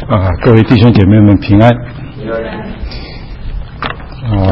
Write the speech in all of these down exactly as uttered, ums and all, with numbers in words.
啊，各位弟兄姐妹们平安。啊，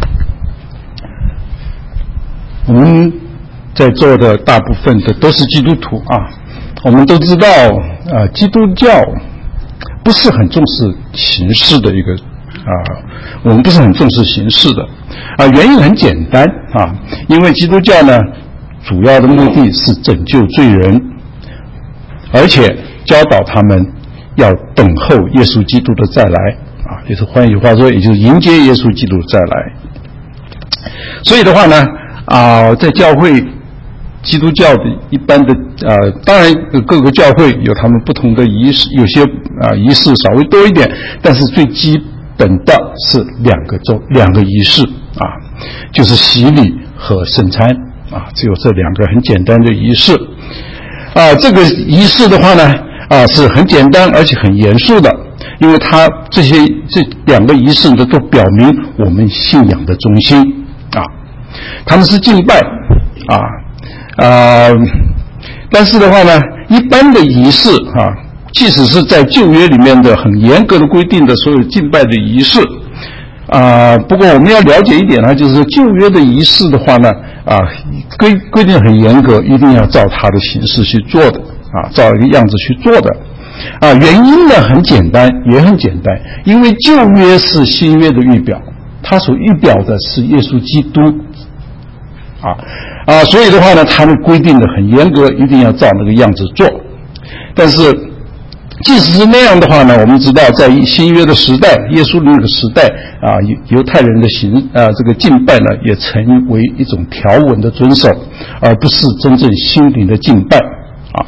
我们在座的大部分的都是基督徒啊。我们都知道，啊，基督教不是很重视形式的一个啊，我们不是很重视形式的啊。原因很简单啊，因为基督教呢，主要的目的是拯救罪人，而且教导他们要等候耶稣基督的再来啊，也是换句话说，也就是迎接耶稣基督的再来。所以的话呢，啊，在教会基督教的一般的呃，当然各个教会有他们不同的仪式，有些啊仪式稍微多一点，但是最基本的是两个周两个仪式啊，就是洗礼和圣餐啊，只有这两个很简单的仪式啊。这个仪式的话呢，啊是很简单而且很严肃的，因为它这些这两个仪式呢都表明我们信仰的中心啊，他们是敬拜啊。啊，但是的话呢，一般的仪式啊，即使是在旧约里面的很严格的规定的所有敬拜的仪式啊，不过我们要了解一点呢，就是旧约的仪式的话呢，啊，规规定很严格，一定要照它的形式去做的啊，照一个样子去做的啊。原因呢很简单，也很简单，因为旧约是新约的预表，它所预表的是耶稣基督。啊啊，所以的话呢，他们规定的很严格，一定要照那个样子做。但是，即使是那样的话呢，我们知道，在新约的时代，耶稣的那个时代啊，犹犹太人的行啊这个敬拜呢，也成为一种条文的遵守，而不是真正心灵的敬拜啊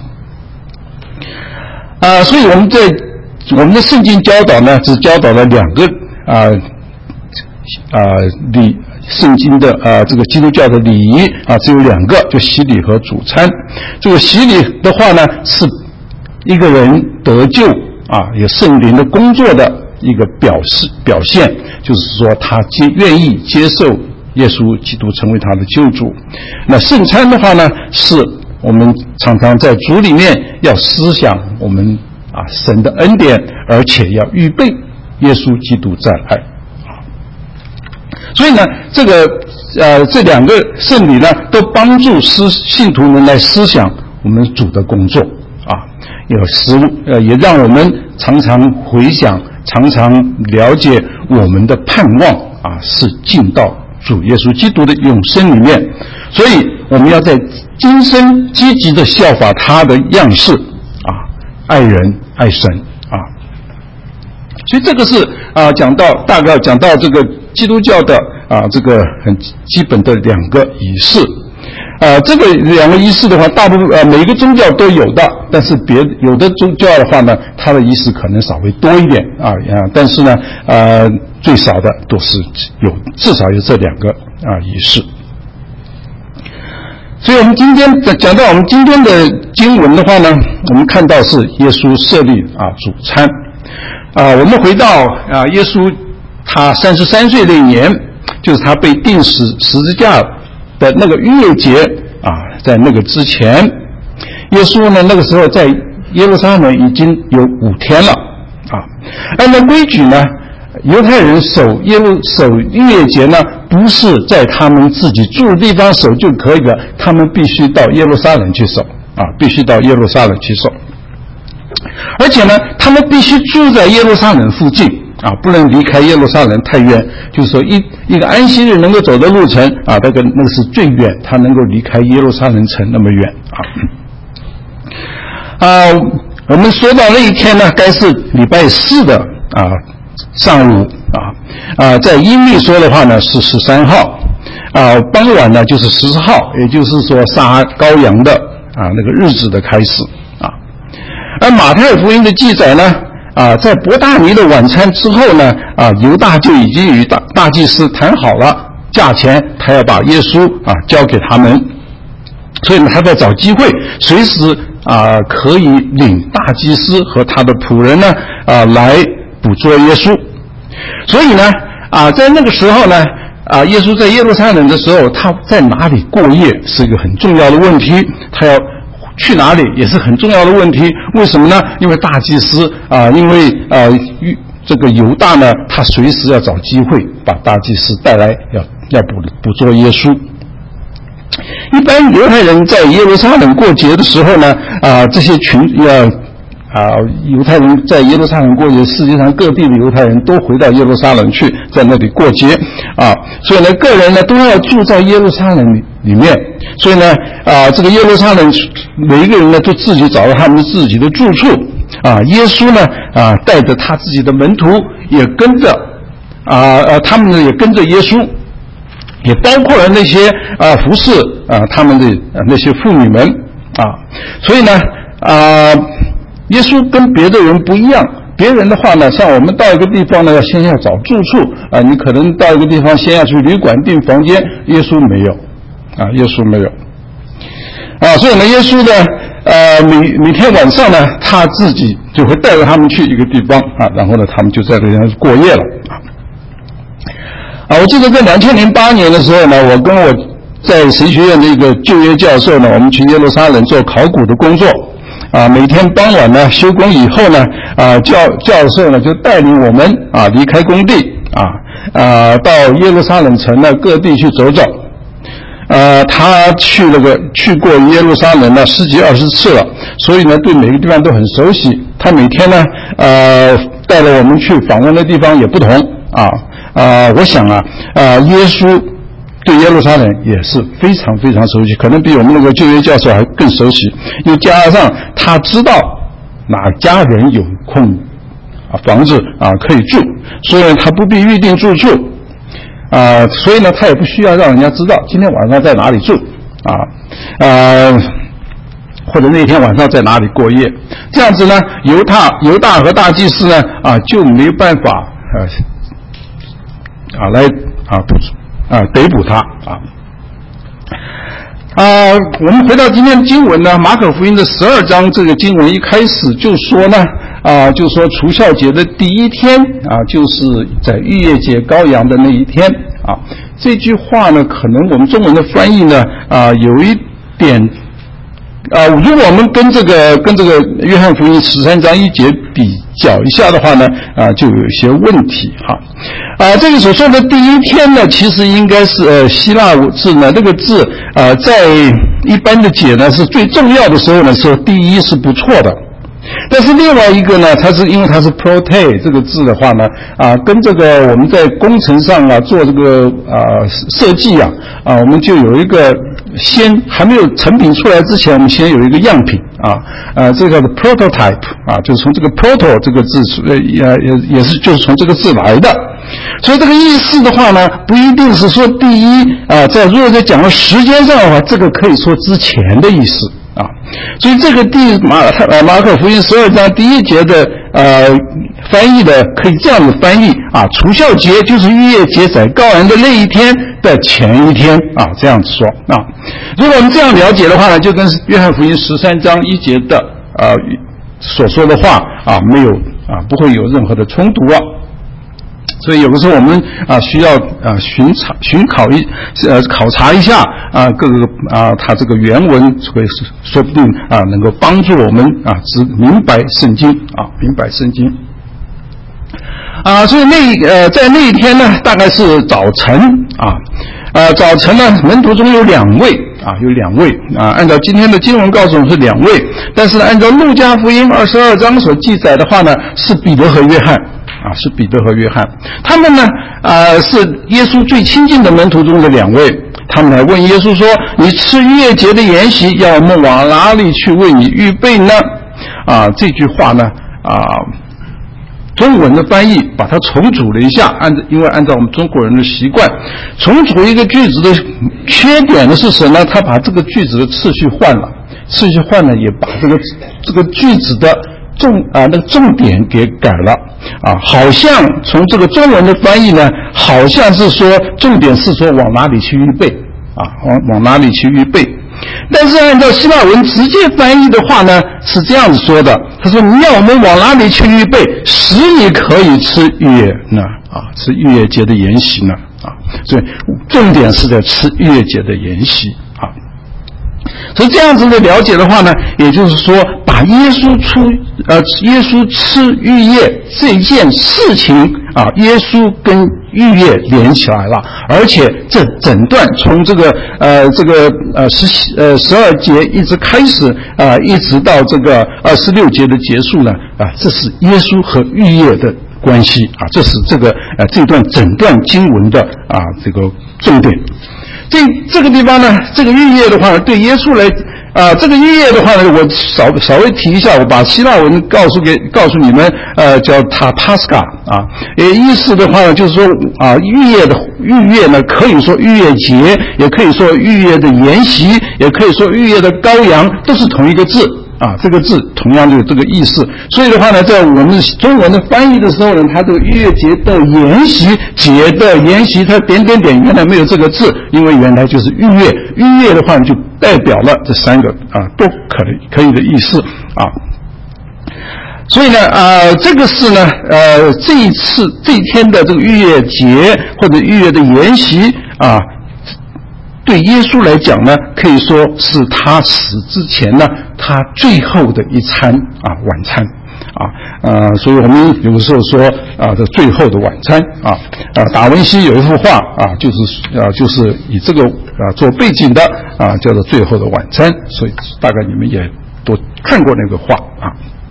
啊，所以我们在我们的圣经教导呢，只教导了两个啊啊礼。圣经的啊、呃，这个基督教的礼仪啊，只有两个，就洗礼和主餐。这个洗礼的话呢，是一个人得救啊，有圣灵的工作的一个表示表现，就是说他接愿意接受耶稣基督成为他的救主。那圣餐的话呢，是我们常常在主里面要思想我们啊神的恩典，而且要预备耶稣基督再来。所以呢，这个呃这两个圣礼呢，都帮助思信徒们来思想我们主的工作啊，有时呃也让我们常常回想，常常了解我们的盼望啊，是进到主耶稣基督的永生里面。所以我们要在今生积极的效法他的样式啊，爱人爱神啊。所以这个是啊讲到大概讲到这个基督教的啊这个很基本的两个仪式，啊这个两个仪式的话，大部分呃每一个宗教都有的，但是别有的宗教的话呢，它的仪式可能稍微多一点啊啊，但是呢呃最少的都是有至少有这两个啊仪式。所以我们今天讲到我们今天的经文的话呢，我们看到是耶稣设立啊主餐。啊，我们回到啊，耶稣他三十三岁那一年，就是他被钉死十字架的那个逾越节啊，在那个之前，耶稣呢那个时候在耶路撒冷已经有五天了啊。按照规矩呢，犹太人守耶路守逾越节呢，不是在他们自己住的地方守就可以的，他们必须到耶路撒冷去守啊，必须到耶路撒冷去守。而且呢，他们必须住在耶路撒冷附近啊，不能离开耶路撒冷太远。就是说一，一一个安息日能够走的路程啊，那个那个是最远，他能够离开耶路撒冷城那么远啊。啊，我们说到那一天呢，该是礼拜四的啊上午啊啊，在阴历说的话呢是十三号啊，傍晚呢就是十四号，也就是说杀羔羊的啊那个日子的开始。而马太福音的记载呢，啊，在伯大尼的晚餐之后呢，啊，犹大就已经与大大祭司谈好了价钱，他要把耶稣啊交给他们，所以呢，他在找机会，随时啊可以领大祭司和他的仆人呢啊来捕捉耶稣。所以呢，啊，在那个时候呢，啊，耶稣在耶路撒冷的时候，他在哪里过夜是一个很重要的问题，他要去哪里也是很重要的问题。为什么呢？因为大祭司啊，因为呃这个犹大呢，他随时要找机会把大祭司带来，要要捕捕捉耶稣。一般犹太人在耶路撒冷过节的时候呢，啊这些群要。啊，犹太人在耶路撒冷过节，世界上各地的犹太人都回到耶路撒冷去，在那里过节啊。所以呢，个人呢都要住在耶路撒冷里里面。所以呢，啊，这个耶路撒冷每一个人呢都自己找到他们自己的住处啊。耶稣呢，啊，带着他自己的门徒也跟着啊，呃，他们呢也跟着耶稣，也包括了那些啊服侍啊他们的、啊、那些妇女们啊。所以呢，啊。耶稣跟别的人不一样，别人的话呢，像我们到一个地方呢，要先要找住处啊，你可能到一个地方先要去旅馆订房间，耶稣没有，啊，耶稣没有，啊，所以呢，耶稣呢，呃，每每天晚上呢，他自己就会带着他们去一个地方啊，然后呢，他们就在这边过夜了啊。啊，我记得在两千零八年的时候呢，我跟我在神学院的一个就业教授呢，我们去耶路撒冷做考古的工作。啊，每天傍晚呢，休工以后呢，啊，教教授呢就带领我们啊离开工地啊，啊到耶路撒冷城呢各地去走走。呃，他去了个去过耶路撒冷呢十几二十次了，所以呢对每个地方都很熟悉。他每天呢，呃，带着我们去访问的地方也不同啊啊，我想啊，啊耶稣。对耶路撒冷也是非常非常熟悉，可能比我们那个就业教授还更熟悉，又加上他知道哪家人有空啊房子啊可以住，所以他不必预定住处啊，所以呢他也不需要让人家知道今天晚上在哪里住啊呃或者那天晚上在哪里过夜，这样子呢犹大犹大和大祭司呢啊就没有办法呃啊来啊不啊，逮捕他啊！啊，我们回到今天的经文呢，马可福音的十二章，这个经文一开始就说呢，啊，就说除酵节的第一天啊，就是在逾越节羔羊的那一天啊。这句话呢，可能我们中文的翻译呢，啊，有一点啊，如果我们跟这个跟这个约翰福音十三章一节比较一下的话呢，啊，就有一些问题哈。啊，这个所说的第一天呢，其实应该是呃希腊字呢，这个字啊、呃，在一般的解呢是最重要的时候呢，是第一是不错的。但是另外一个呢，它是因为它是 prote 这个字的话呢，啊，跟这个我们在工程上啊做这个啊设计啊啊，我们就有一个先还没有成品出来之前，我们先有一个样品啊，呃，这个的 prototype 啊，就是从这个 proto 这个字呃也也是就是从这个字来的。所以这个意思的话呢，不一定是说第一啊，在如果在讲到时间上的话，这个可以说之前的意思啊。所以这个第马呃马可福音十二章第一节的呃翻译的可以这样子翻译啊，除酵节就是逾越节宰羔羊的那一天的前一天啊，这样子说啊。如果我们这样了解的话呢，就跟约翰福音十三章一节的呃所说的话啊没有啊不会有任何的冲突啊。所以有的时候我们啊需要啊寻查寻考一呃考察一下啊各个啊它这个原文会说不定啊能够帮助我们啊知明白圣经啊明白圣经啊。所以那呃在那一天呢，大概是早晨啊呃早晨呢，门徒中有两位啊有两位啊，按照今天的经文告诉我们是两位，但是按照路加福音二十二章所记载的话呢，是彼得和约翰。啊，是彼得和约翰，他们呢，呃，是耶稣最亲近的门徒中的两位。他们来问耶稣说：“你吃逾越节的筵席，要我们往哪里去为你预备呢？”啊，这句话呢，啊，中文的翻译把它重组了一下，按照因为按照我们中国人的习惯，重组一个句子的缺点的是什么呢？他把这个句子的次序换了，次序换了，也把这个这个句子的。重啊，那个重点给改了啊，好像从这个中文的翻译呢，好像是说重点是说往哪里去预备啊，往往哪里去预备。但是按照希腊文直接翻译的话呢，是这样子说的，他说你要我们往哪里去预备，使你可以吃逾越呢啊，吃逾越节的筵席呢啊，所以重点是在吃逾越节的筵席啊。 所以这样子的了解的话呢，也就是说把耶稣出呃耶稣吃逾越这件事情啊，耶稣跟逾越连起来了，而且这整段从这个呃这个呃十呃十二节一直开始啊、呃，一直到这个二十六节的结束呢啊，这是耶稣和逾越的关系啊，这是这个呃这段整段经文的啊这个重点。这这个地方呢，这个逾越的话呢，对耶稣来啊、呃，这个逾越的话呢，我稍稍微提一下，我把希腊文告诉给告诉你们，呃，叫塔帕斯卡啊，呃，意思的话呢，就是说啊，逾越的逾越呢，可以说逾越节，也可以说逾越的筵席，也可以说逾越的羔羊，都是同一个字。啊，这个字同样的有这个意思，所以的话呢，在我们中文的翻译的时候呢，它这个逾越节的筵席节的筵席，它点点点原来没有这个字，因为原来就是逾越，逾越的话就代表了这三个啊都可以可以的意思啊。所以呢，呃，这个是呢，呃，这一次这一天的这个逾越节或者逾越的筵席啊。对耶稣来讲呢，可以说是他死之前呢，他最后的一餐啊，晚餐啊，呃，所以我们有的时候说啊，这最后的晚餐啊，啊，达文西有一幅画啊，就是啊，就是以这个啊做背景的啊，叫做最后的晚餐，所以大概你们也都看过那个画啊。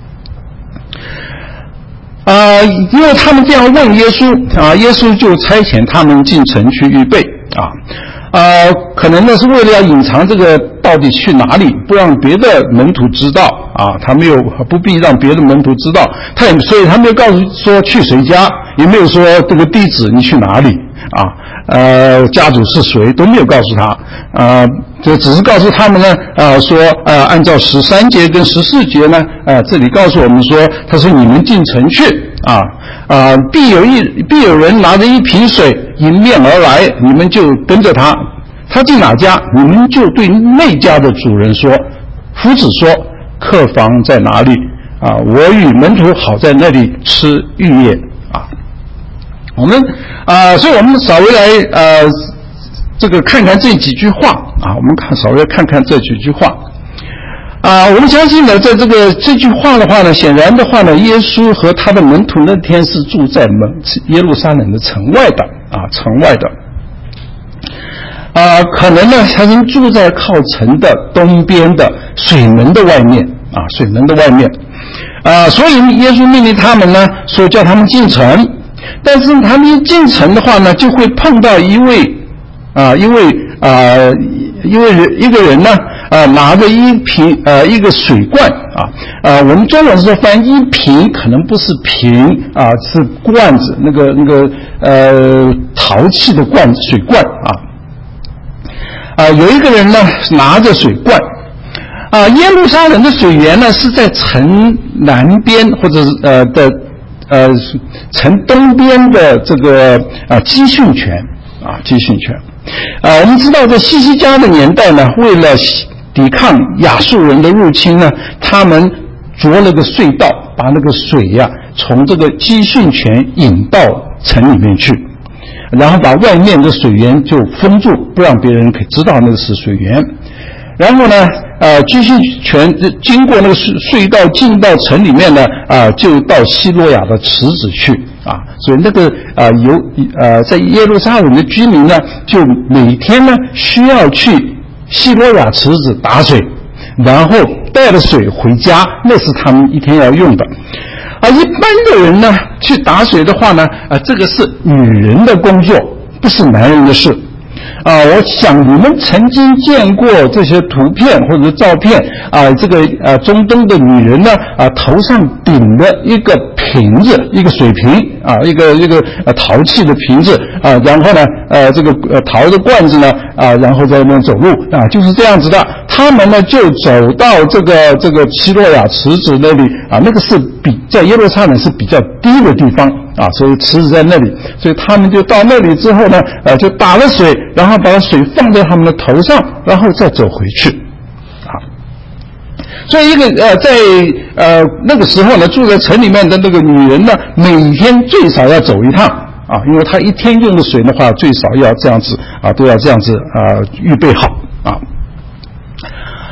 啊，因为他们这样问耶稣啊，耶稣就差遣他们进城去预备啊。呃，可能呢是为了要隐藏这个到底去哪里，不让别的门徒知道啊，他没有不必让别的门徒知道，他也所以他没有告诉说去谁家，也没有说这个地址你去哪里啊，呃，家主是谁都没有告诉他，啊，就只是告诉他们呢，啊，说呃，按照十三节跟十四节呢，呃，这里告诉我们说，他说你们进城去啊。啊，必有一必有人拿着一瓶水迎面而来，你们就跟着他。他进哪家，你们就对那家的主人说，夫子说，客房在哪里？啊，我与门徒好在那里吃逾越啊。我们啊，所以我们稍微来呃，这个看看这几句话啊，我们看稍微看看这几句话。啊，我们相信呢，在这个这句话的话呢，显然的话呢，耶稣和他的门徒那天是住在门耶路撒冷的城外的啊，城外的。啊，可能呢，他是住在靠城的东边的水门的外面啊，水门的外面。啊，所以耶稣命令他们呢，说叫他们进城，但是他们一进城的话呢，就会碰到一位啊，一位啊，一位人一个人呢。啊，拿着一瓶呃一个水罐啊，呃，我们中文说翻一瓶，可能不是瓶啊，是罐子，那个那个呃陶器的罐水罐啊。啊，有一个人呢拿着水罐，啊，耶路撒冷的水源呢是在城南边或者呃的呃城东边的这个啊基训泉啊基训泉，啊，我们知道在西西家的年代呢，为了抵抗亚述人的入侵呢，他们凿了个隧道，把那个水呀、啊、从这个基训泉引到城里面去，然后把外面的水源就封住，不让别人可以知道那个是水源。然后呢，呃，基训泉经过那个隧道进到城里面呢，啊、呃，就到希罗亚的池子去啊。所以那个啊、呃、有呃在耶路撒冷的居民呢，就每天呢需要去希罗亚池子打水，然后带了水回家，那是他们一天要用的。而一般的人呢，去打水的话呢，啊，这个是女人的工作，不是男人的事。啊，我想你们曾经见过这些图片或者照片啊，这个呃中东的女人呢啊，头上顶的一个瓶子，一个水瓶啊，一个一个呃陶器的瓶子啊，然后呢呃这个呃陶的罐子呢啊，然后在那边走路啊，就是这样子的。他们呢就走到这个这个希罗亚池子那里啊，那个是比在耶路撒冷是比较低的地方啊，所以池子在那里，所以他们就到那里之后呢，呃，就打了水，然后把水放在他们的头上，然后再走回去，啊。所以一个呃，在呃那个时候呢，住在城里面的那个女人呢，每天最少要走一趟啊，因为她一天用的水的话，最少要这样子啊，都要这样子啊预备好啊。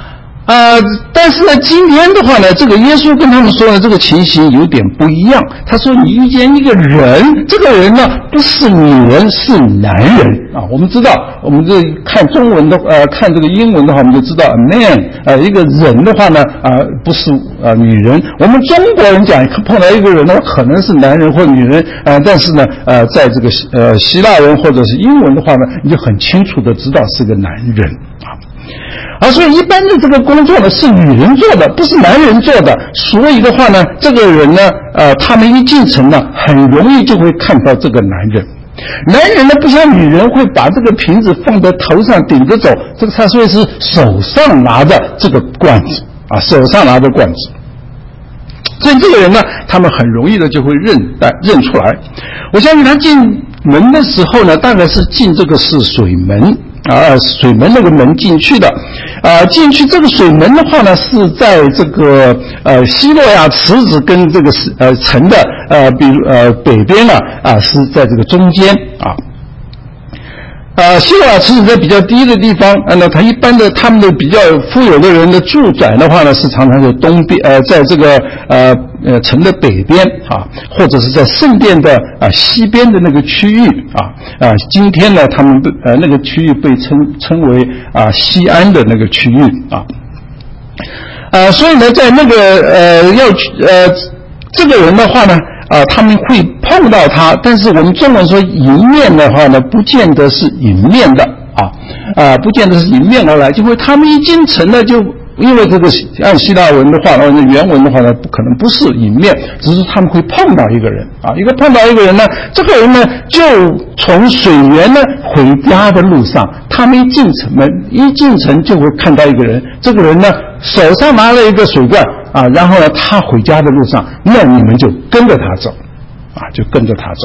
呃，但是呢，今天的话呢，这个耶稣跟他们说的这个情形有点不一样。他说，你遇见一个人，这个人呢不是女人，是男人啊。我们知道，我们这看中文的呃，看这个英文的话，我们就知道 a man 呃，一个人的话呢啊、呃，不是呃女人。我们中国人讲碰到一个人呢，可能是男人或女人啊、呃，但是呢呃，在这个呃希腊文或者是英文的话呢，你就很清楚的知道是个男人啊。啊，所以一般的这个工作呢是女人做的，不是男人做的。所以的话呢，这个人呢，呃，他们一进城呢，很容易就会看到这个男人。男人呢，不像女人会把这个瓶子放在头上顶着走，这个他所以是手上拿着这个罐子啊，手上拿着罐子。所以这个人呢，他们很容易的就会认认出来。我相信他进门的时候呢，大概是进这个是水门。啊，水门那个门进去的，啊，进去这个水门的话呢，是在这个呃希洛亚池子跟这个呃城的呃，比如呃北边呢啊，是在这个中间啊。呃，希洛亚池子在比较低的地方，呃，那它一般的他们的比较富有的人的住宅的话呢，是常常在东边，呃，在这个呃呃城的北边啊，或者是在圣殿的啊、呃、西边的那个区域啊啊、呃，今天呢，他们被呃那个区域被称称为啊、呃、西安的那个区域啊，呃，所以呢，在那个呃要呃这个人的话呢。啊，他们会碰到他，但是我们中文说迎面的话呢，不见得是迎面的啊，啊，不见得是迎面而来，就会他们一进城呢，就因为这个按希腊文的话，按原文的话呢，不可能不是迎面，只是他们会碰到一个人啊，一个碰到一个人呢，这个人呢就从水源呢回家的路上，他们一进城门，一进城就会看到一个人，这个人呢手上拿了一个水罐。啊，然后呢，他回家的路上，那你们就跟着他走，啊，就跟着他走。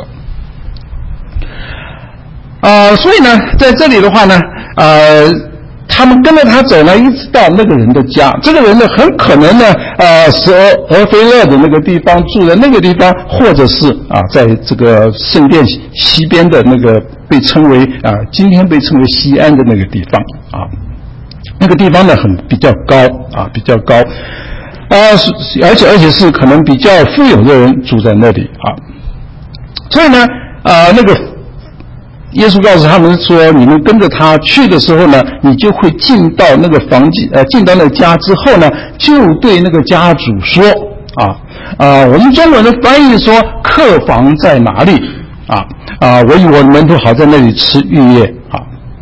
啊，所以呢，在这里的话呢，呃，他们跟着他走呢，一直到那个人的家。这个人呢，很可能呢，呃，是俄俄菲勒的那个地方，住在那个地方，或者是啊，在这个圣殿西边的那个被称为啊，今天被称为西安的那个地方啊，那个地方呢，很比较高啊，比较高。啊，而且而且是可能比较富有的人住在那里啊，所以呢，啊，那个耶稣告诉他们说，你们跟着他去的时候呢，你就会进到那个房间，呃，进到那个家之后呢，就对那个家主说啊啊，我们中文的翻译说客房在哪里啊啊，我与我的门徒好在那里吃逾夜啊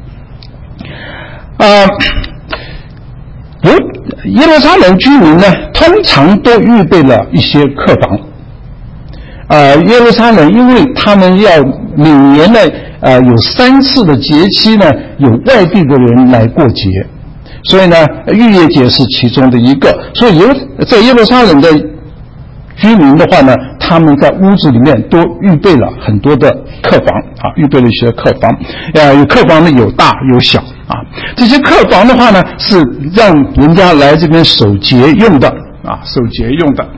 啊。有耶路撒冷居民呢，通常都预备了一些客房。呃，耶路撒冷因为他们要每年呢，呃，有三次的节期呢，有外地的人来过节，所以呢，逾越节是其中的一个。所以有在耶路撒冷的居民的话呢，他们在屋子里面都预备了很多的客房啊，预备了一些客房。呃，有客房呢有大有小。啊，这些客房的话呢，是让人家来这边守节用的啊，守节用的。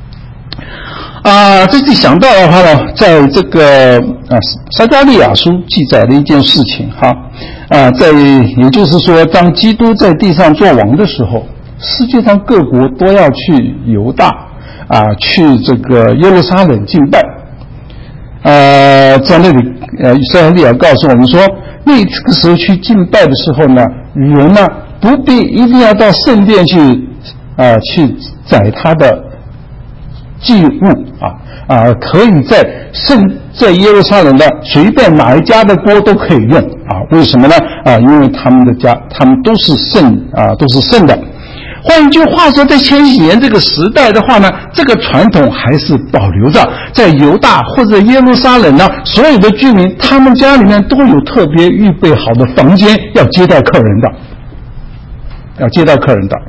啊，这里想到的话呢，在这个啊撒迦利亚书记载了一件事情哈啊，在也就是说，当基督在地上做王的时候，世界上各国都要去犹大啊，去这个耶路撒冷敬拜。呃，在那里，呃，撒迦利亚告诉我们说。那个时候去敬拜的时候呢，人呢不必一定要到圣殿去啊、呃、去宰他的祭物啊啊、呃，可以在圣在耶路撒冷的随便哪一家的锅都可以用啊？为什么呢？啊，因为他们的家他们都是圣啊，都是圣的。换一句话说，在千禧年这个时代的话呢，这个传统还是保留着。在犹大或者耶路撒冷呢，所有的居民他们家里面都有特别预备好的房间，要接待客人的，要接待客人的。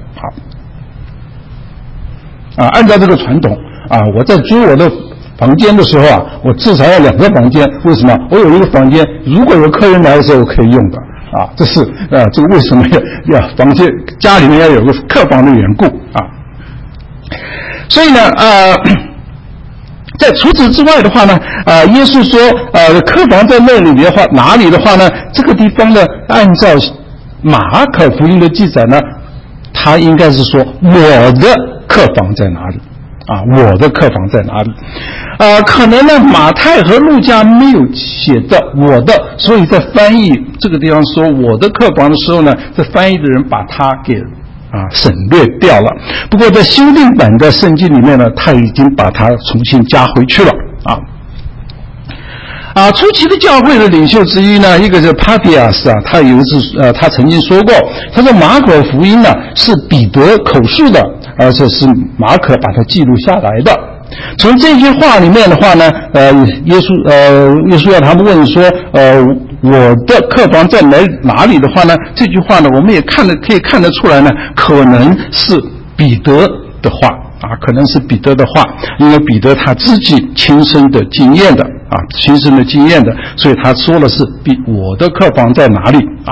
好，啊，按照这个传统啊，我在租我的房间的时候啊，我至少要两个房间。为什么？我有一个房间，如果有客人来的时候，我可以用的。啊，这是呃，这个为什么要要房间家里面要有个客房的缘故啊？所以呢，呃，在除此之外的话呢，呃，耶稣说，呃，客房在那里的话，哪里的话呢？这个地方呢，按照马可福音的记载呢， 他应该是说我的客房在哪里啊？我的客房在哪里？啊，可能呢，马太和路加没有写的我的，所以在翻译这个地方说我的客房的时候呢，这翻译的人把它给啊省略掉了。不过在修订版的圣经里面呢，他已经把它重新加回去了啊。啊，初期的教会的领袖之一呢，一个是帕皮亚斯啊，他有一次呃，他曾经说过，他说马可福音呢是彼得口述的，而且是马可把它记录下来的。从这句话里面的话呢，呃，耶稣呃，耶稣要他们问说，呃，我的客房在哪哪里的话呢，这句话呢，我们也看得可以看得出来呢，可能是彼得的话。啊，可能是彼得的话，因为彼得他自己亲身的经验的啊，亲身的经验的，所以他说的是比我的客房在哪里啊？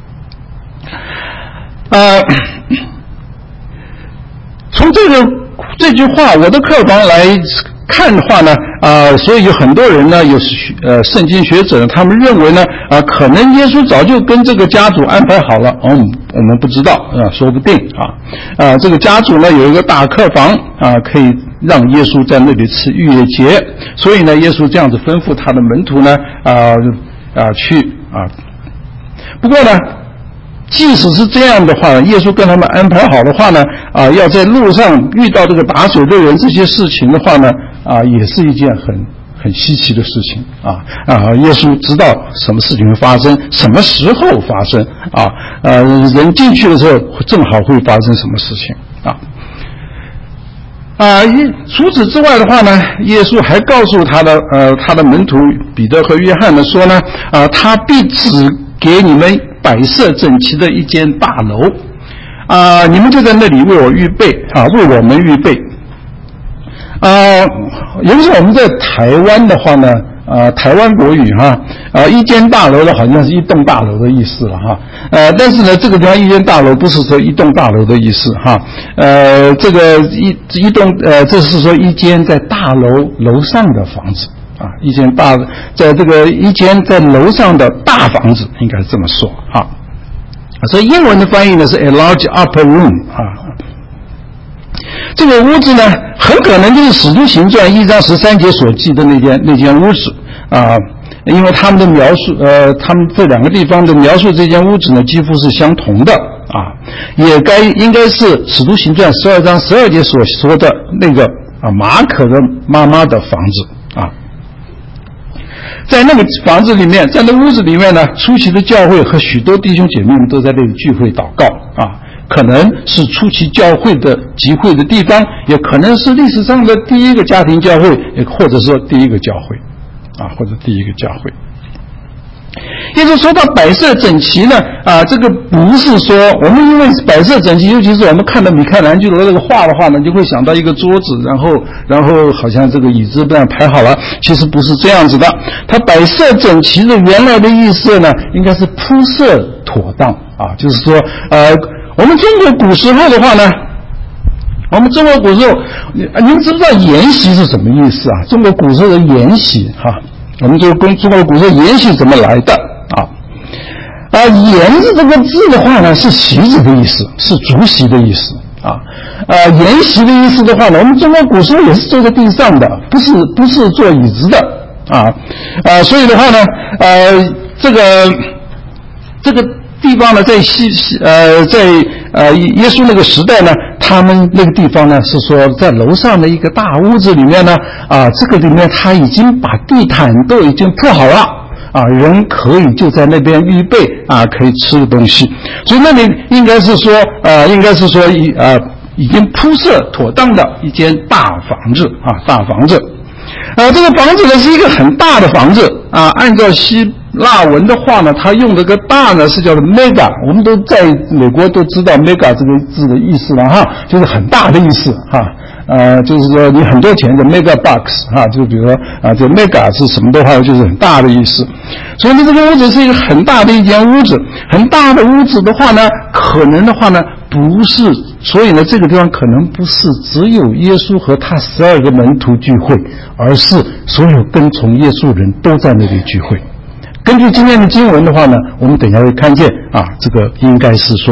呃，从这个这句话我的客房来看的话呢，啊、呃，所以有很多人呢，有呃圣经学者，他们认为呢，啊、呃，可能耶稣早就跟这个家族安排好了，哦，我们不知道啊、呃，说不定啊，啊、呃，这个家族呢有一个大客房啊、呃，可以让耶稣在那里吃逾越节，所以呢，耶稣这样子吩咐他的门徒呢，啊、呃、啊、呃、去啊，不过呢。即使是这样的话，耶稣跟他们安排好的话呢，啊，要在路上遇到这个打水的人，这些事情的话呢，啊，也是一件很很稀奇的事情啊啊！耶稣知道什么事情会发生，什么时候发生啊？呃，人进去的时候正好会发生什么事情啊？啊，除此之外的话呢，耶稣还告诉他的呃他的门徒彼得和约翰呢说呢，啊，他必指给你们摆设整齐的一间大楼，啊，你们就在那里为我预备啊，为我们预备。啊，尤其是我们在台湾的话呢，啊，台湾国语哈，啊，一间大楼呢好像是一栋大楼的意思了哈，呃，但是呢，这个地方一间大楼不是说一栋大楼的意思哈，呃，这个一一栋呃，这是说一间在大楼楼上的房子。啊，一间大，在这个一间在楼上的大房子，应该是这么说啊。所以英文的翻译呢是 a large upper room 啊。这个屋子呢，很可能就是《使徒行传》一章十三节所记的那间那间屋子啊，因为他们的描述，呃，他们这两个地方的描述这间屋子呢，几乎是相同的啊，也该应该是《使徒行传》十二章十二节所说的那个啊马可的妈妈的房子啊。在那个房子里面，在那屋子里面呢，初期的教会和许多弟兄姐妹们都在那里聚会祷告啊，可能是初期教会的集会的地方，也可能是历史上的第一个家庭教会，也或者说第一个教会啊，或者第一个教会。也就是说到摆设整齐呢，啊，这个不是说我们因为摆设整齐，尤其是我们看到米开朗基罗这个画的话呢，就会想到一个桌子，然后然后好像这个椅子这样排好了，其实不是这样子的。它摆设整齐的原来的意思呢，应该是铺设妥当啊，就是说，呃，我们中国古时候的话呢。我们中国古时候，您知不知道筵席是什么意思啊？中国古时候的筵席哈、啊，我们这个中国古时候筵席怎么来的啊？啊，筵字这个字的话呢，是席子的意思，是竹席的意思啊。呃，筵席的意思的话呢，我们中国古时候也是坐在地上的，不是不是坐椅子的啊。啊，所以的话呢，呃，这个这个地方呢，在西呃在呃耶稣那个时代呢。他们那个地方呢，是说在楼上的一个大屋子里面呢，啊，这个里面他已经把地毯都已经铺好了，啊，人可以就在那边预备啊，可以吃的东西，所以那里应该是说，呃，应该是说已呃已经铺设妥当的一间大房子啊，大房子，呃，这个房子呢是一个很大的房子啊，按照希腊文的话呢，它用这个大呢是叫做 mega， 我们都在美国都知道 mega 这个字的意思了哈，就是很大的意思哈，呃，就是说你很多钱的 mega bucks 哈，就比如说啊，这 mega 是什么的话，就是很大的意思。所以呢，这个屋子是一个很大的一间屋子，很大的屋子的话呢，可能的话呢，不是，所以呢，这个地方可能不是只有耶稣和他十二个门徒聚会，而是所有跟从耶稣人都在那里聚会。根据今天的经文的话呢，我们等一下会看见啊，这个应该是说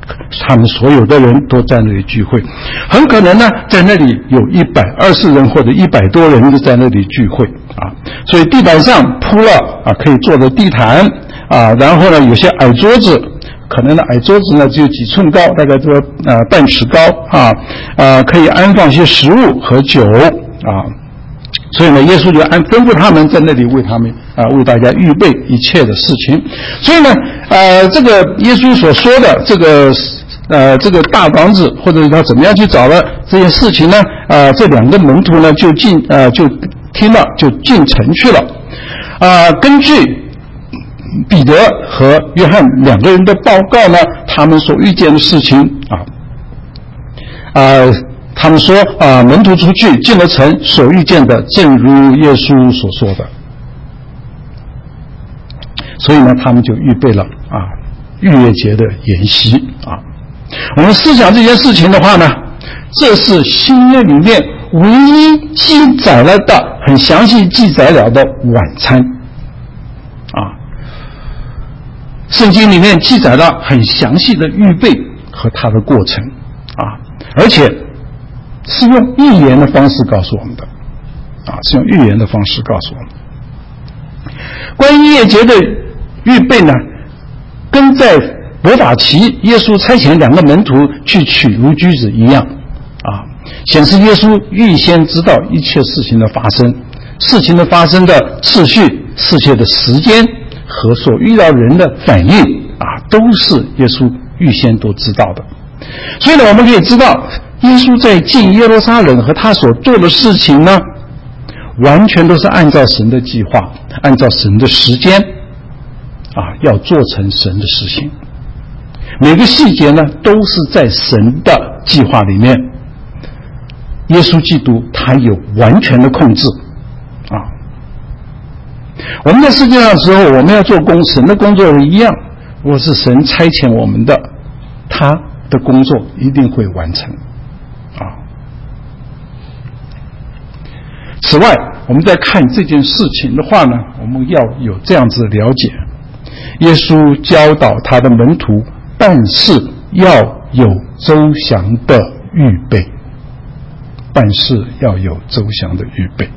他们所有的人都在那里聚会，很可能呢，在那里有一百二十人或者一百多人就在那里聚会啊。所以地板上铺了啊可以坐的地毯啊，然后呢有些矮桌子，可能呢矮桌子呢只有几寸高，大概这个呃半尺高啊，呃可以安放一些食物和酒啊。所以呢，耶稣就按吩咐他们在那里为他们啊、呃、为大家预备一切的事情。所以呢，呃，这个耶稣所说的这个呃这个大房子，或者他怎么样去找了这件事情呢？呃，这两个门徒呢就进呃就听了，就进城去了。啊、呃，根据彼得和约翰两个人的报告呢，他们所遇见的事情啊，呃。他们说啊，门徒出去进了城，所遇见的正如耶稣所说的。所以呢，他们就预备了啊逾越节的筵席啊。我们思想这件事情的话呢，这是新约里面唯一记载了的很详细记载了的晚餐啊。圣经里面记载了很详细的预备和它的过程啊，而且是用预言的方式告诉我们的啊，是用预言的方式告诉我们。关于逾越节的预备呢，跟在伯法其耶稣差遣两个门徒去取如驹子一样啊，显示耶稣预先知道一切事情的发生，事情的发生的次序、事情的时间和所遇到人的反应啊，都是耶稣预先都知道的。所以呢，我们可以知道耶稣在进耶路撒冷和他所做的事情呢，完全都是按照神的计划，按照神的时间啊，要做成神的事情。每个细节呢，都是在神的计划里面。耶稣基督他有完全的控制啊。我们在世界上的时候，我们要做工，神的工作一样，如果是神差遣我们的，他的工作一定会完成啊。此外，我们在看这件事情的话呢，我们要有这样子的了解：耶稣教导他的门徒，但是要有周详的预备，办事要有周详的预备。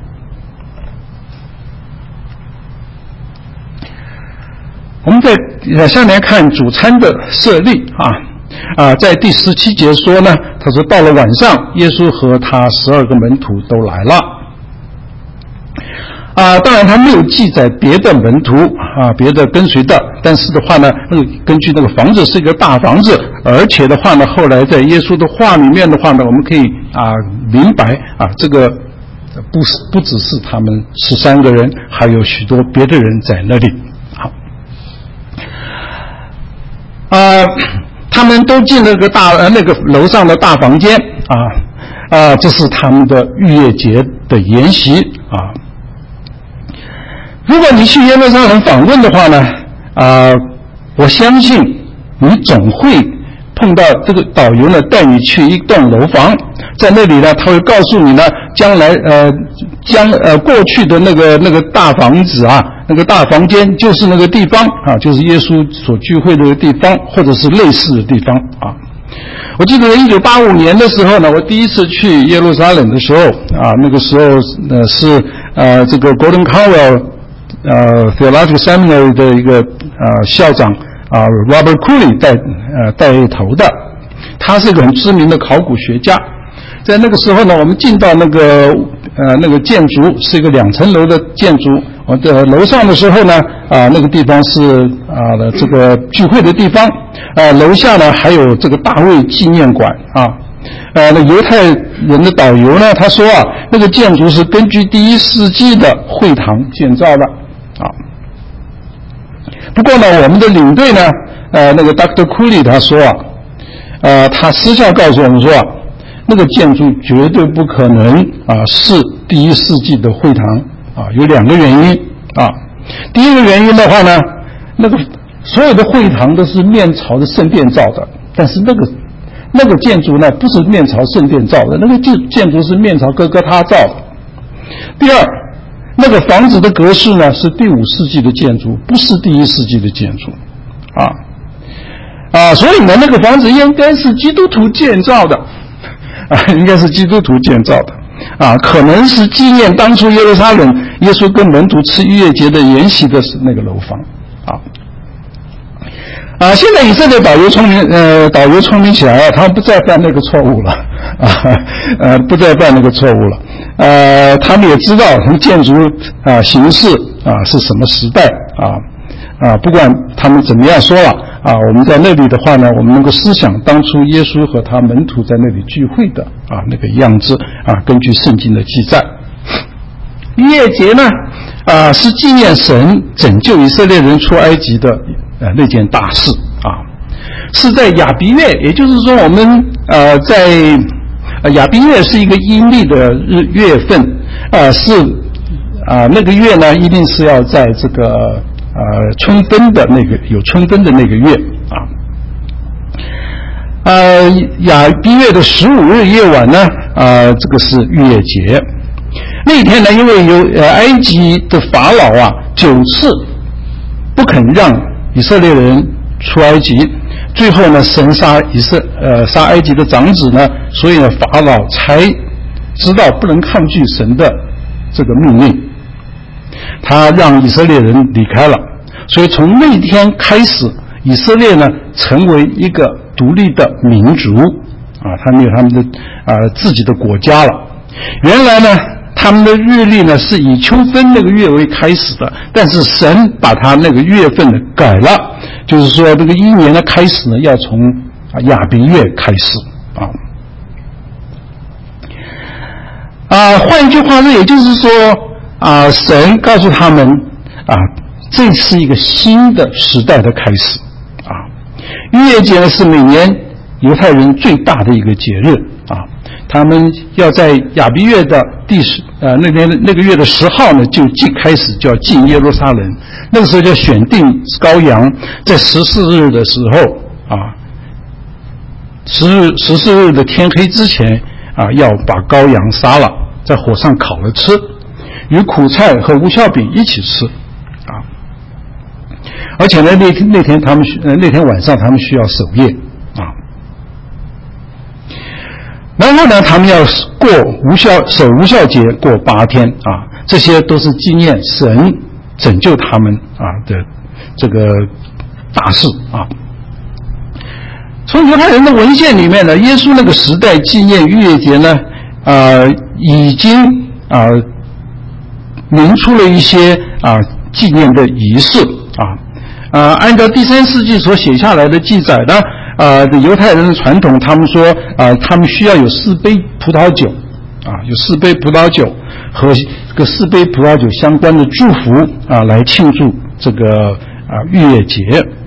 我们在下面看主餐的设立啊。啊，在第十七节说呢，他说到了晚上，耶稣和他十二个门徒都来了。啊，当然他没有记载别的门徒啊，别的跟随的，但是的话呢，那个根据那个房子是一个大房子，而且的话呢，后来在耶稣的话里面的话呢，我们可以啊明白啊，这个不是不只是他们十三个人，还有许多别的人在那里。好，啊。他们都进了个大呃那个楼上的大房间啊啊，这是他们的逾越节的筵席啊。如果你去耶路撒冷访问的话呢，啊，我相信你总会碰到这个导游呢带你去一栋楼房，在那里呢他会告诉你呢，将来呃将呃过去的那个那个大房子啊。那个大房间就是那个地方啊，就是耶稣所聚会的地方，或者是类似的地方啊。我记得一九八五年的时候呢，我第一次去耶路撒冷的时候啊，那个时候呃是呃这个 Gordon Conwell 呃 Theological Seminary 的一个呃校长啊 Robert Cooley 带呃带头的，他是一个很知名的考古学家。在那个时候呢，我们进到那个呃那个建筑是一个两层楼的建筑。我的楼上的时候呢，啊，那个地方是啊的这个聚会的地方，啊，楼下呢还有这个大卫纪念馆啊，呃，那犹太人的导游呢，他说啊，那个建筑是根据第一世纪的会堂建造的啊。不过呢，我们的领队呢，呃，那个 Doctor Cooley 他说啊，呃，他私下告诉我们说啊，那个建筑绝对不可能啊是第一世纪的会堂。啊，有两个原因啊。第一个原因的话呢，那个所有的会堂都是面朝着圣殿造的，但是那个那个建筑呢，不是面朝圣殿造的，那个建建筑是面朝哥哥他造的。第二，那个房子的格式呢是第五世纪的建筑，不是第一世纪的建筑，啊啊，所以呢，那个房子应该是基督徒建造的，啊，应该是基督徒建造的，啊，可能是纪念当初耶路撒冷耶稣跟门徒吃逾越节的筵席的那个楼房，啊。啊，现在以色列导游聪明，呃，导游聪明起来了，他们不再犯那个错误了，啊，呃，不再犯那个错误了，呃，他们也知道从建筑啊形式啊是什么时代啊啊，不管他们怎么样说了啊，我们在那里的话呢，我们能够思想当初耶稣和他门徒在那里聚会的啊那个样子啊，根据圣经的记载，逾越节呢啊是纪念神拯救以色列人出埃及的。呃，那件大事啊，是在亚比月，也就是说，我们呃在呃亚比月是一个阴历的日月份，呃是啊、呃、那个月呢，一定是要在这个呃春分的那个有春分的那个月啊。呃，亚比月的十五日夜晚呢，呃，这个是逾越节。那天呢，因为有呃埃及的法老啊九次不肯让以色列人出埃及，最后呢，神杀以色呃杀埃及的长子呢，所以呢，法老才知道不能抗拒神的这个命令，他让以色列人离开了。所以从那天开始，以色列呢成为一个独立的民族啊，他们有他们的啊、呃、自己的国家了。原来呢，他们的日历呢是以秋分那个月为开始的，但是神把他那个月份呢改了，就是说这个一年的开始呢要从啊亚比月开始啊。啊，换一句话说，也就是说啊，神告诉他们啊，这是一个新的时代的开始啊。逾越节呢是每年犹太人最大的一个节日啊。他们要在亚比月的第十呃那天那个月的十号呢，就即开始就要进耶路撒冷。那个时候就选定羔羊，在十四日的时候啊，十日十四日的天黑之前啊，要把羔羊杀了，在火上烤了吃，与苦菜和无酵饼一起吃啊。而且呢，那天那天他们呃那天晚上他们需要守夜啊。然后呢，他们要过无效守无效节过八天啊，这些都是纪念神拯救他们啊的这个大事啊。从犹太人的文献里面呢，耶稣那个时代纪念逾越节呢，呃，已经啊明出了一些啊纪念的仪式啊。呃，按照第三世纪所写下来的记载呢。呃，犹太人的传统，他们说，啊、呃，他们需要有四杯葡萄酒，啊，有四杯葡萄酒和这个四杯葡萄酒相关的祝福啊，来庆祝这个啊逾越节。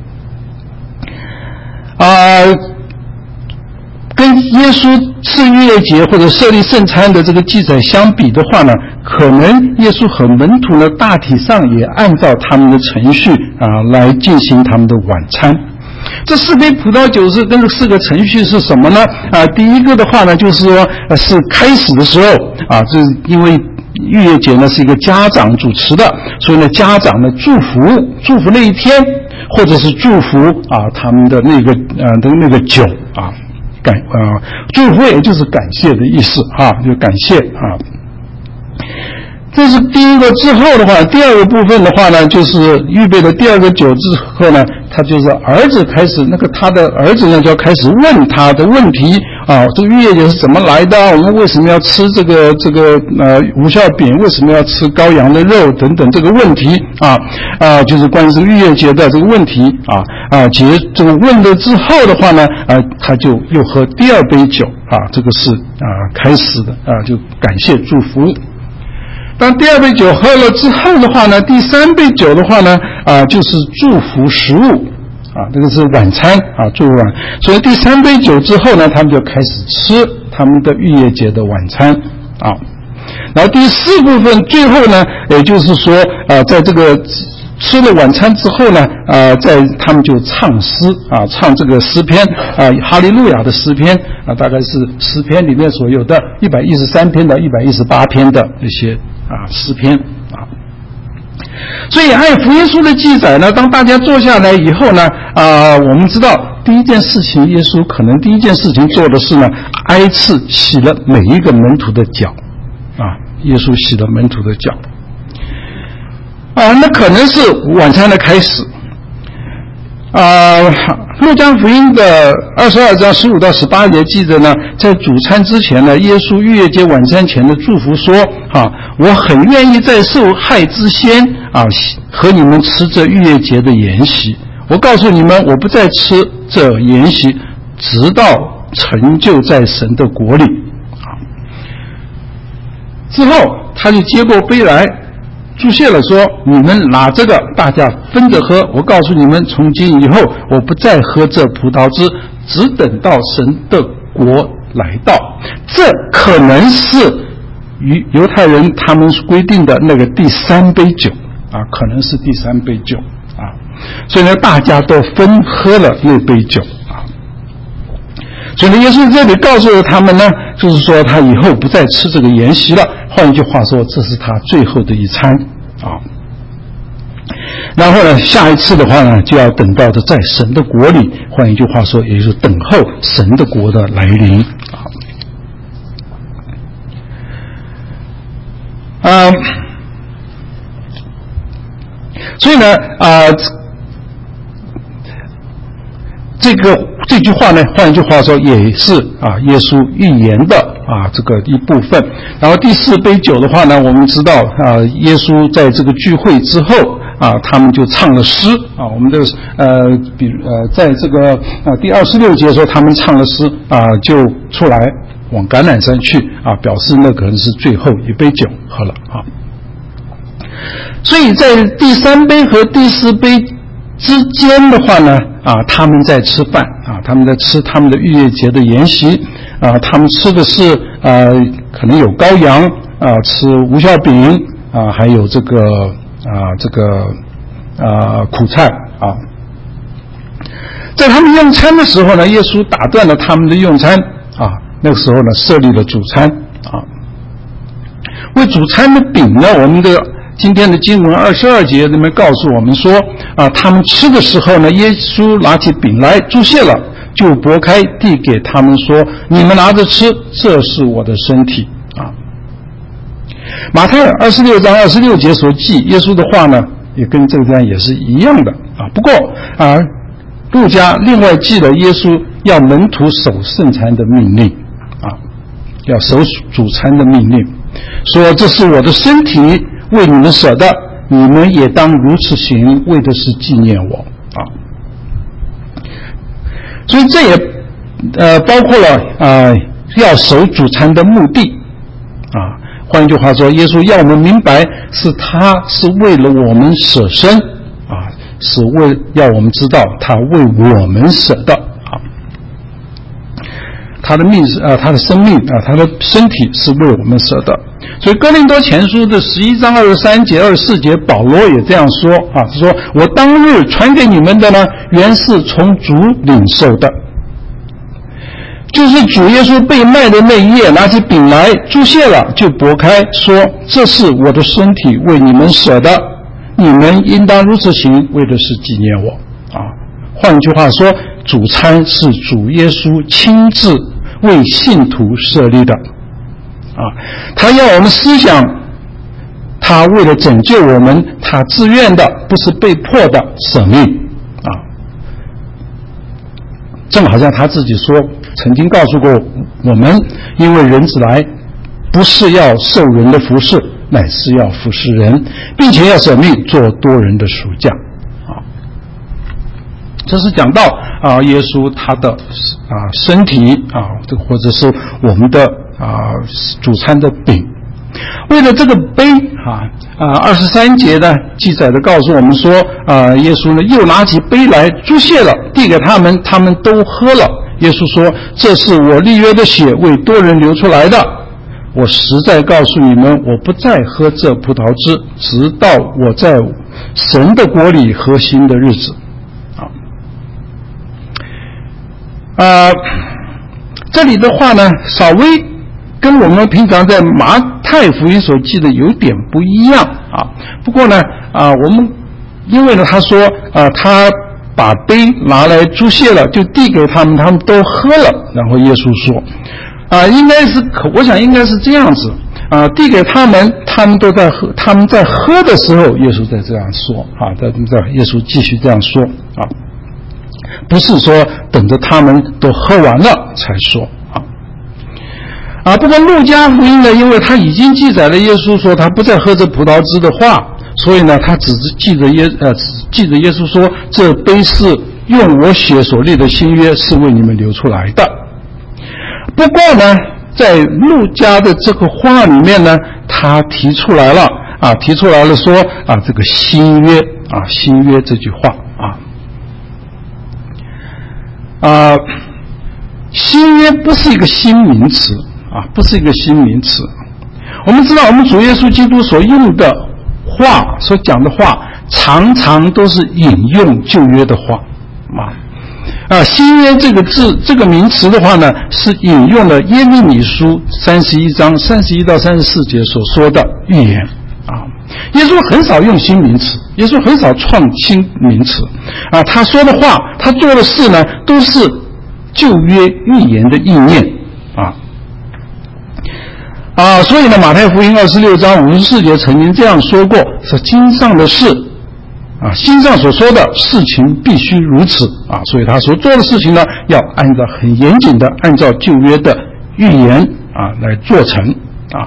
啊、呃，跟耶稣吃逾越节或者设立圣餐的这个记载相比的话呢，可能耶稣和门徒呢，大体上也按照他们的程序啊来进行他们的晚餐。这四杯葡萄酒是跟这四个程序是什么呢？啊，第一个的话呢，就是说，呃，是开始的时候啊，这因为逾越节呢是一个家长主持的，所以呢，家长呢祝福祝福那一天，或者是祝福啊他们的那个呃的那个酒啊，感啊祝福也就是感谢的意思啊，就感谢啊。这是第一个。之后的话，第二个部分的话呢，就是预备的第二个酒之后呢，他就是儿子开始，那个他的儿子呢就要开始问他的问题啊，这个逾越节是怎么来的？我们为什么要吃这个这个呃无酵饼？为什么要吃羔羊的肉等等这个问题啊啊，就是关于这个逾越节的这个问题啊啊，节这个问了之后的话呢，啊，他就又喝第二杯酒啊，这个是啊开始的啊，就感谢祝福。当第二杯酒喝了之后的话呢，第三杯酒的话呢，啊，就是祝福食物，啊，这个是晚餐啊，祝福晚。所以第三杯酒之后呢，他们就开始吃他们的逾越节的晚餐，啊。然后第四部分最后呢，也就是说，啊，在这个吃了晚餐之后呢，啊，在他们就唱诗啊，唱这个诗篇啊，哈利路亚的诗篇啊，大概是诗篇里面所有的一百一十三篇到一百一十八篇的那些。啊，诗篇啊，所以按福音书的记载呢，当大家坐下来以后呢，啊，我们知道第一件事情，耶稣可能第一件事情做的是呢，挨次洗了每一个门徒的脚啊，耶稣洗了门徒的脚啊，那可能是晚餐的开始啊。路加福音的二十二章十五到十八节记着呢，在主餐之前呢，耶稣逾越节晚餐前的祝福说啊，我很愿意在受害之先啊，和你们吃这逾越节的筵席。我告诉你们，我不再吃这筵席，直到成就在神的国里啊。之后他就接过杯来，祝谢了说，你们拿这个大家分着喝，我告诉你们，从今以后我不再喝这葡萄汁，只等到神的国来到。这可能是于犹太人他们规定的那个第三杯酒啊，可能是第三杯酒啊，所以呢大家都分喝了那杯酒啊。所以呢耶稣这里告诉了他们呢，就是说他以后不再吃这个筵席了，换一句话说，这是他最后的一餐啊。然后呢下一次的话呢，就要等到的在神的国里，换一句话说，也就是等候神的国的来临啊。啊，所以呢啊，这个这句话呢，换一句话说，也是啊耶稣预言的啊这个一部分。然后第四杯酒的话呢，我们知道啊，耶稣在这个聚会之后啊，他们就唱了诗啊。我们的呃，比呃，在这个啊第二十六节说，他们唱了诗啊，就出来往橄榄山去啊，表示那可能是最后一杯酒喝了啊。所以在第三杯和第四杯之间的话呢，啊，他们在吃饭啊，他们在吃他们的逾越节的筵席啊，他们吃的是呃，可能有羔羊啊，吃无酵饼啊，还有这个啊这个啊苦菜啊。在他们用餐的时候呢，耶稣打断了他们的用餐啊，那个时候呢设立了主餐啊。为主餐的饼呢，我们的今天的经文二十二节里面告诉我们说啊，他们吃的时候呢，耶稣拿起饼来祝谢了，就擘开递给他们说，你们拿着吃，这是我的身体啊。马太二十六章二十六节所记耶稣的话呢，也跟这个地方也是一样的啊。不过啊，路加另外记了耶稣要门徒守圣餐的命令啊，要守主餐的命令，说这是我的身体，为你们舍的，你们也当如此行，为的是纪念我啊。所以这也呃包括了呃要守主餐的目的啊。换一句话说，耶稣要我们明白，是他是为了我们舍身啊，是为要我们知道他为我们舍的啊。他的命是啊，他的生命啊，他的身体是为我们舍的。所以哥林多前书的十一章二十三节、二十四节，保罗也这样说啊，他说：“我当日传给你们的呢，原是从主领受的，就是主耶稣被卖的那一夜，拿起饼来祝谢了，就擘开，说：这是我的身体，为你们舍的，你们应当如此行，为的是纪念我。”啊，换句话说，主餐是主耶稣亲自为信徒设立的。啊，他要我们思想，他为了拯救我们，他自愿的，不是被迫的舍命啊。正好像他自己说，曾经告诉过我们，因为人子来，不是要受人的服侍，乃是要服侍人，并且要舍命做多人的赎价啊。这是讲到啊，耶稣他的啊身体啊，这或者是我们的啊主餐的饼。为了这个杯啊啊二十三节呢记载的告诉我们说啊，耶稣呢又拿起杯来祝谢了，递给他们，他们都喝了。耶稣说：这是我立约的血，为多人流出来的。我实在告诉你们，我不再喝这葡萄汁，直到我在神的国里喝新的日子。啊，这里的话呢，稍微跟我们平常在马太福音所记的有点不一样啊。不过呢，啊，我们因为呢，他说啊，他把杯拿来祝谢了，就递给他们，他们都喝了。然后耶稣说啊，应该是我想应该是这样子啊，递给他们，他们都在喝，他们在喝的时候，耶稣在这样说啊，在在耶稣继续这样说啊，不是说等着他们都喝完了才说啊。啊，不过路加福音呢，因为他已经记载了耶稣说他不再喝这葡萄汁的话，所以呢，他只是记着耶呃记着耶稣说，这杯是用我血所立的新约，是为你们流出来的。不过呢，在路加的这个话里面呢，他提出来了啊，提出来了说啊，这个新约啊，新约这句话啊啊，新约不是一个新名词啊，不是一个新名词。我们知道，我们主耶稣基督所用的话，所讲的话，常常都是引用旧约的话啊。啊，新约这个字，这个名词的话呢，是引用了耶利米书三十一章三十一到三十四节所说的预言啊。耶稣很少用新名词，耶稣很少创新名词啊。他说的话，他做的事呢，都是旧约预言的应验啊。啊，所以呢，马太福音二十六章五十四节曾经这样说过：说经上的事啊，经上所说的事情必须如此啊，所以他所做的事情呢，要按照很严谨的按照旧约的预言啊来做成啊。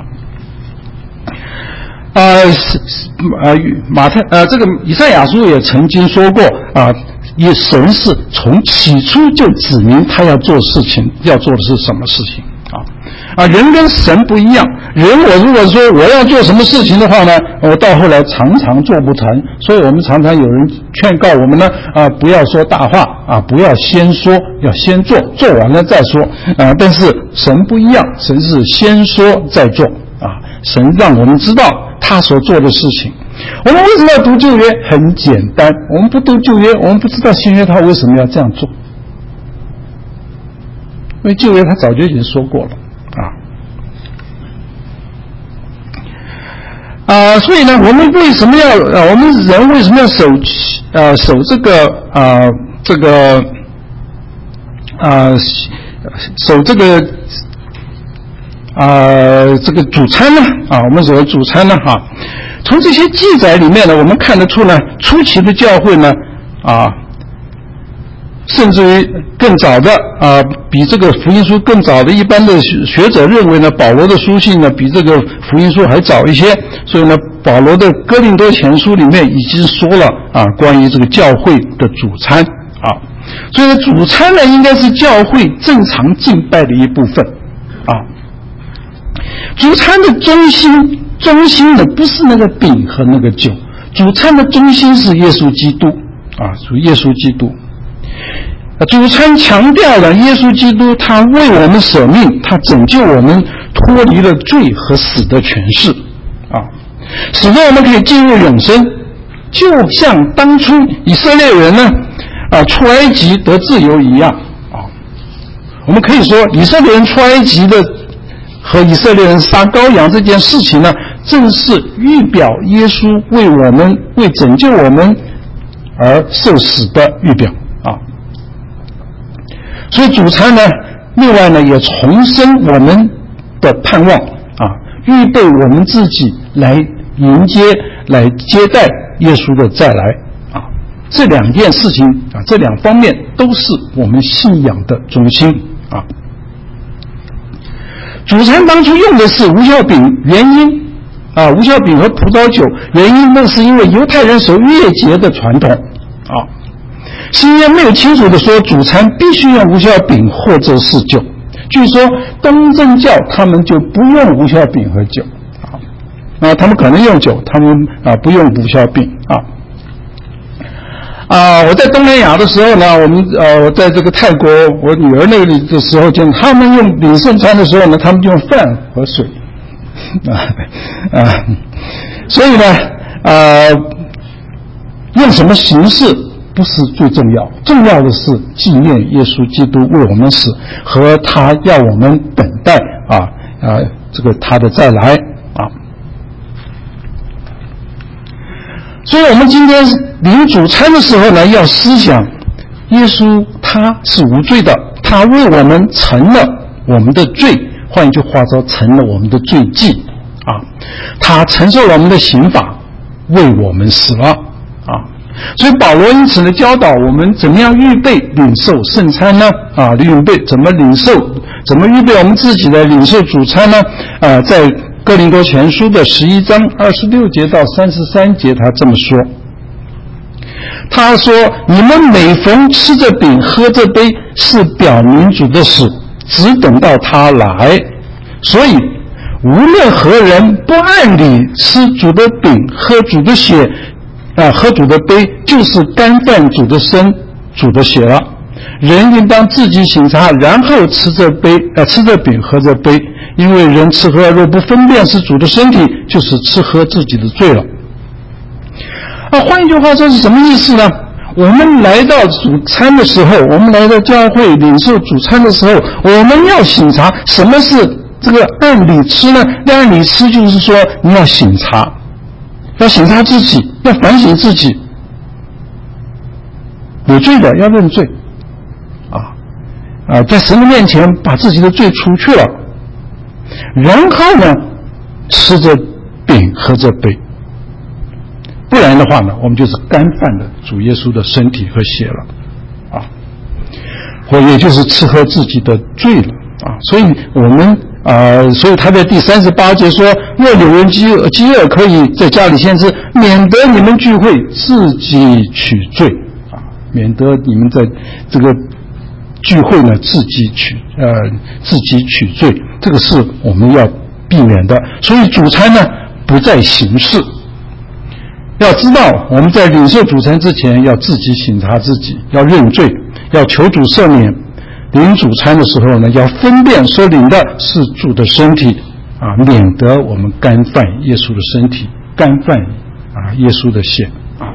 呃，呃，马太呃，这个以赛亚书也曾经说过啊，也神是从起初就指明他要做事情，要做的是什么事情啊。啊，人跟神不一样。人我如果说我要做什么事情的话呢，我到后来常常做不成，所以我们常常有人劝告我们呢，啊，不要说大话啊，不要先说，要先做，做完了再说啊。但是神不一样，神是先说再做啊。神让我们知道他所做的事情。我们为什么要读旧约？很简单，我们不读旧约，我们不知道新约他为什么要这样做，因为旧约他早就已经说过了。啊，所以呢，我们为什么要呃，我们人为什么要守呃守这个啊、呃、这个啊、呃、守这个啊、呃、这个主餐呢？啊，我们守主餐呢？哈，从这些记载里面呢，我们看得出呢，初期的教会呢啊。甚至于更早的啊，比这个福音书更早的一般的学者认为呢，保罗的书信呢比这个福音书还早一些，所以呢，保罗的哥林多前书里面已经说了啊，关于这个教会的主餐啊，所以呢，主餐呢应该是教会正常敬拜的一部分啊。主餐的中心，中心的不是那个饼和那个酒，主餐的中心是耶稣基督啊，主耶稣基督。主餐强调了耶稣基督他为我们舍命，他拯救我们脱离了罪和死的权势啊，使得我们可以进入永生，就像当初以色列人呢啊出埃及得自由一样啊。我们可以说以色列人出埃及的和以色列人杀羔羊这件事情呢，正是预表耶稣为我们为拯救我们而受死的预表啊。所以主餐呢，另外呢也重申我们的盼望啊，预备我们自己来迎接、来接待耶稣的再来啊。这两件事情啊，这两方面都是我们信仰的中心啊。主餐当初用的是无酵饼，原因啊，无酵饼和葡萄酒，原因那是因为犹太人守月节的传统啊。新约没有清楚的说主餐必须用无酵饼或者是酒，据说东正教他们就不用无酵饼和酒啊，啊，他们可能用酒，他们啊不用无酵饼啊。啊，我在东南亚的时候呢，我们呃，我在这个泰国我女儿那里的时候，见他们用领圣餐的时候呢，他们用饭和水啊啊，所以呢，呃，用什么形式不是最重要，重要的是纪念耶稣基督为我们死和他要我们等待啊啊这个他的再来啊。 所以我们今天领主餐的时候呢，要思想耶稣他是无罪的，他为我们成了我们的罪，换一句话说，成了我们的罪祭啊，他承受了我们的刑罚，为我们死了啊。所以保罗因此呢教导我们怎么样预备领受圣餐呢？啊，预备怎么领受，怎么预备我们自己的领受主餐呢？啊，在哥林多前书的十一章二十六节到三十三节，他这么说。他说：“你们每逢吃着饼喝着杯，是表明主的死，只等到他来。所以无论何人不按理吃主的饼喝主的血啊，喝主的杯，就是干犯主的身主的血了。人应当自己省察，然后吃这杯啊，吃这饼喝这杯，因为人吃喝若不分辨是主的身体，就是吃喝自己的罪了。”啊，换一句话说是什么意思呢？我们来到主餐的时候，我们来到教会领受主餐的时候，我们要省察什么是这个按理吃呢？按理吃就是说你要省察，要省察自己，要反省自己，有罪的要认罪啊啊，在神的面前把自己的罪除去了，然后呢吃着饼喝着杯，不然的话呢，我们就是干犯了主耶稣的身体和血了啊，或也就是吃喝自己的罪了啊。所以我们啊、呃，所以他在第三十八节说：“若有人饥饿，饥饿可以在家里先吃，免得你们聚会自己取罪啊，免得你们在这个聚会呢自己取呃自己取罪，这个是我们要避免的。所以主餐呢不在形式。”要知道，我们在领受主餐之前，要自己省察自己，要认罪，要求主赦免。领主餐的时候呢，要分辨所领的是主的身体啊，免得我们干犯耶稣的身体，干犯啊耶稣的血啊。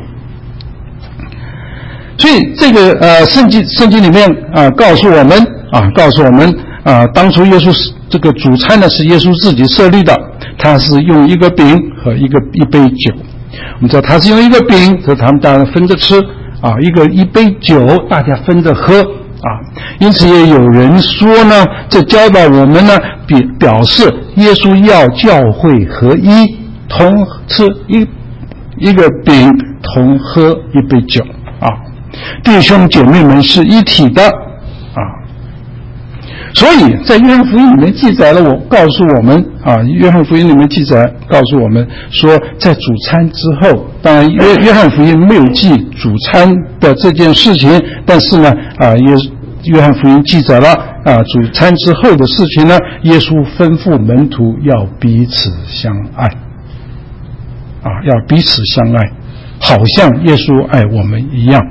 所以这个呃圣经圣经里面啊告诉我们啊告诉我们啊，当初耶稣这个主餐呢是耶稣自己设立的，他是用一个饼和一个一杯酒。我们知道他是用一个饼，所以他们当然分着吃啊，一个一杯酒大家分着喝啊。因此也有人说呢，这教导我们呢，表表示耶稣要教会合一，同吃一一个饼，同喝一杯酒啊，弟兄姐妹们是一体的啊。所以在约翰福音里面记载了，我告诉我们啊，约翰福音里面记载告诉我们说，在主餐之后，当然约约翰福音没有记主餐的这件事情，但是呢啊约约翰福音记载了啊主餐之后的事情呢，耶稣吩咐门徒要彼此相爱啊，要彼此相爱，好像耶稣爱我们一样。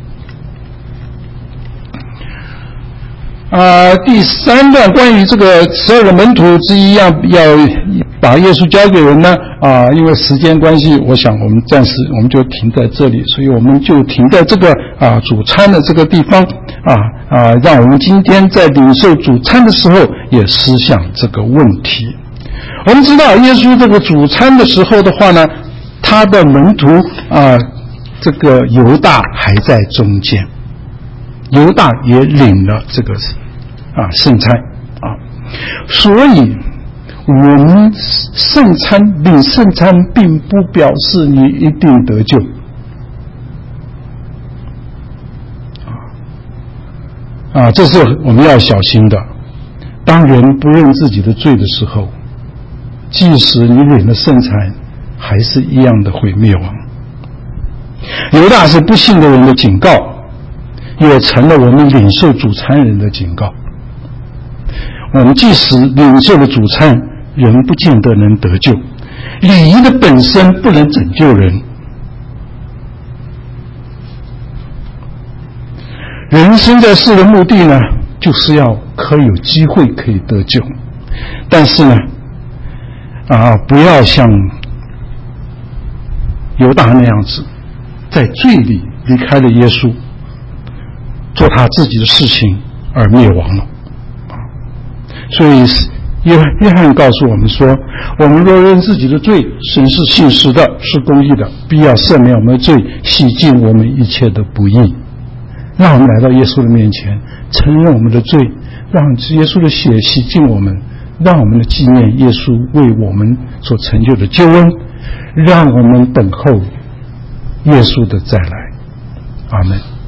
啊，第三段关于这个十二个门徒之一要要把耶稣交给人呢啊，因为时间关系，我想我们暂时我们就停在这里，所以我们就停在这个啊主餐的这个地方啊啊，让我们今天在领受主餐的时候也思想这个问题。我们知道耶稣这个主餐的时候的话呢，他的门徒啊，这个犹大还在中间，犹大也领了这个啊圣餐啊，所以我们圣餐领圣餐并不表示你一定得救啊，这是我们要小心的。当人不认自己的罪的时候，即使你领了圣餐，还是一样的会灭亡。犹大是不信的人的警告，也成了我们领受主餐人的警告。我们即使领受了主餐，人不见得能得救，礼仪的本身不能拯救人。人生在世的目的呢，就是要可以有机会可以得救，但是呢啊，不要像犹大那样子在罪里离开了耶稣，做他自己的事情而灭亡了。所以约约翰告诉我们说，我们若认自己的罪，神是信实的，是公义的，必要赦免我们的罪，洗净我们一切的不义。让我们来到耶稣的面前，承认我们的罪，让耶稣的血洗净我们，让我们的纪念耶稣为我们所成就的救恩，让我们等候耶稣的再来。阿们。